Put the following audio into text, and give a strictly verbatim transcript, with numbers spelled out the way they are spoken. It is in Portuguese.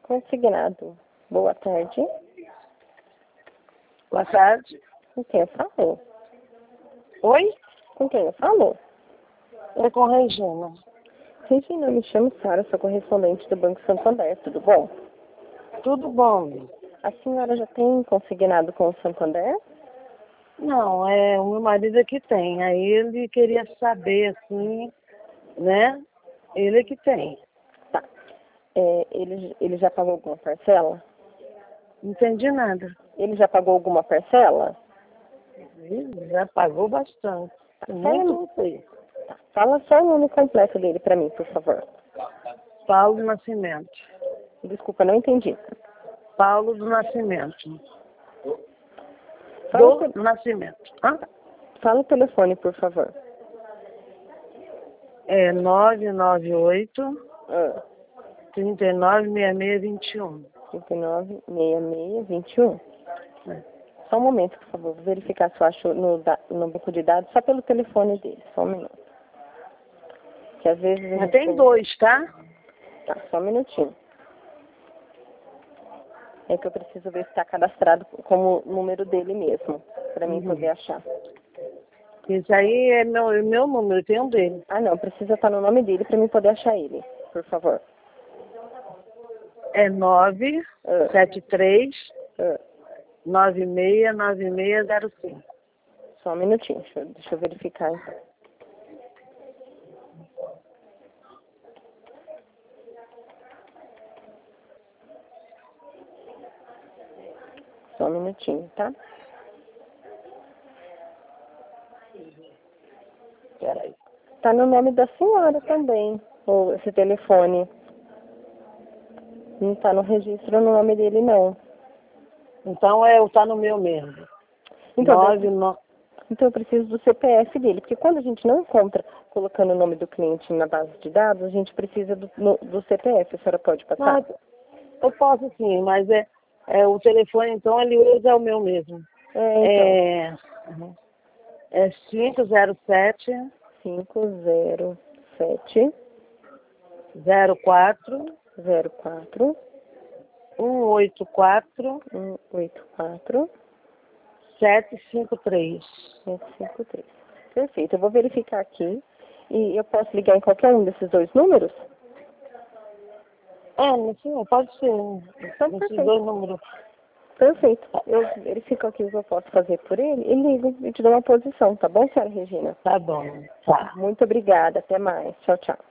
Consignado. Boa tarde. Boa tarde. Com quem eu falo? Oi? Com quem eu falo? É com Regina. Regina, eu me chamo Sara, sou correspondente do Banco Santander, tudo bom? Tudo bom? A senhora já tem consignado com o Santander? Não, é o meu marido é que tem. Aí ele queria saber, assim, né? Ele é que tem. Tá. É, ele, ele já pagou alguma parcela? Não entendi nada. Ele já pagou alguma parcela? Ele já pagou bastante. Tá. Muito feio. Tá. Fala só o nome completo dele pra mim, por favor. Paulo do Nascimento. Desculpa, não entendi. Paulo do Nascimento. Fala, Do Nascimento. Hã? fala o telefone, por favor. É nove nove oito, Ah, três nove, seis seis, vinte e um. trinta e nove, sessenta e seis, vinte e um. É. Só um momento, por favor. Vou verificar se eu acho no, da- no banco de dados, só pelo telefone dele. Só um minuto. Que às vezes a Mas gente tem dois, tá? Tá, só um minutinho. É que eu preciso ver se está cadastrado como número dele mesmo, para mim Uhum. poder achar. Isso aí é meu, é meu número, tem um dele. Ah, não, precisa estar no nome dele para mim poder achar ele, por favor. É nove sete três, Ah, nove seis nove seis zero cinco. só um minutinho, deixa eu, deixa eu verificar então. Só um minutinho, tá? Peraí. Tá no nome da senhora também, ou esse telefone. Não tá no registro no nome dele, não. Então é, tá no meu mesmo. Então, nove, eu- no... então eu preciso do C P F dele, porque quando a gente não encontra colocando o nome do cliente na base de dados, a gente precisa do, no- do C P F. A senhora pode passar? Não, eu posso sim, mas é, é o telefone, então ele usa o meu mesmo. É, então. É, é cinco zero sete, cinco zero sete zero quatro, zero quatro um oito quatro, um oito quatro sete cinco três. sete cinco três. Perfeito, eu vou verificar aqui. E eu posso ligar em qualquer um desses dois números? É, sim, pode ser. Então, Nesses perfeito. dois números. Perfeito. Eu verifico aqui o que eu posso fazer por ele e ligo e te dou uma posição, tá bom, senhora Regina? Tá bom. Tá. Muito obrigada. Até mais. Tchau, tchau.